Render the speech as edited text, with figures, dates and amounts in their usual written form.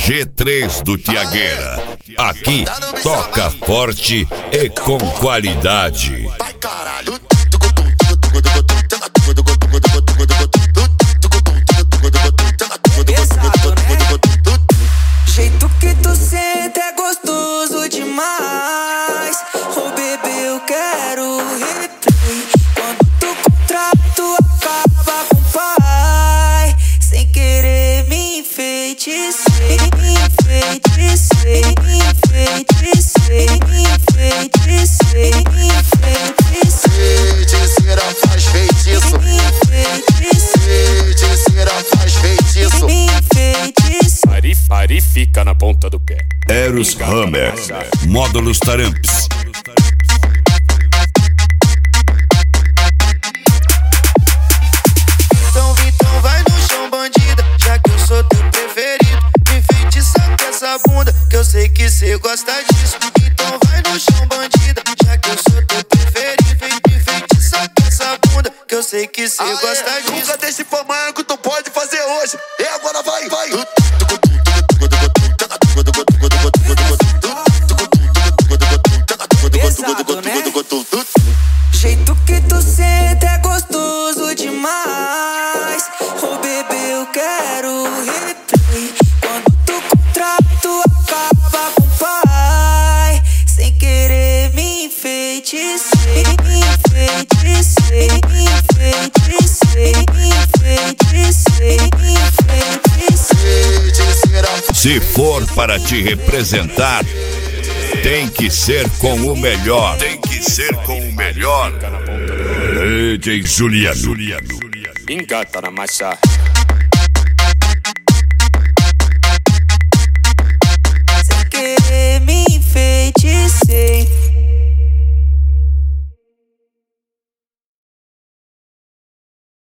G3 do Tiagueira. Aqui toca forte e com qualidade. Vai caralho. Jeito que tu senta é gostoso demais. Oh bebê, eu quero replay. Quando tu contrai, tu acaba com o pai. Sem querer me enfeitecei, enfeitecei, enfeitecei, enfeitecei, enfeitecei. Feiticeira faz feitiço. Feiticeira faz feitiço. Ari fica na ponta do pé. Eros Hammer, Módulos Taramps. Então vai no chão, bandida, já que eu sou teu preferido. Me enfeitiça com essa bunda, que eu sei que cê gosta disso. Então vai no chão, bandida, já que eu sou teu preferido. Me enfeitiça com essa bunda, que eu sei que cê gosta disso. Nunca deixe pra amanhã que tu pode fazer hoje. E agora vai. Pesado, né? Jeito que tu senta é gostoso demais. Oh bebê, eu quero replay. Quando tu contrai, tu acaba com o pai. Sem querer me enfeitecei, enfeitecei, enfeitecei, enfeitecei, enfeitecei. Se for para te representar, tem que ser com o melhor. Tem que ser com o melhor. DJ Juliano. Engata na massa.